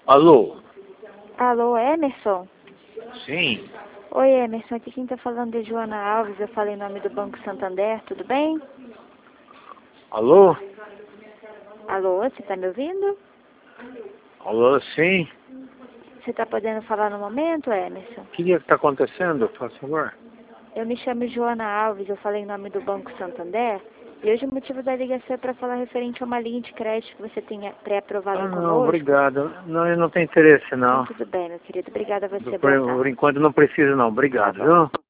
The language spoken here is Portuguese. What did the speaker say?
Alô? Alô, Emerson? Sim. Oi, Emerson. Aqui quem tá falando é Joana Alves. Eu falo em nome do Banco Santander. Tudo bem? Alô? Alô, você tá me ouvindo? Alô, sim. Você tá podendo falar no momento, Emerson? O que está acontecendo, por favor? Eu me chamo Joana Alves. Eu falo em nome do Banco Santander. E hoje o motivo da ligação é para falar referente a uma linha de crédito que você tenha pré-aprovada Não, conosco. obrigado. Não, eu não tenho interesse, Então, não. tudo bem, meu querido. Obrigada a você. Por, Boa tarde. por enquanto não preciso, não. Obrigado, Tá bom. viu?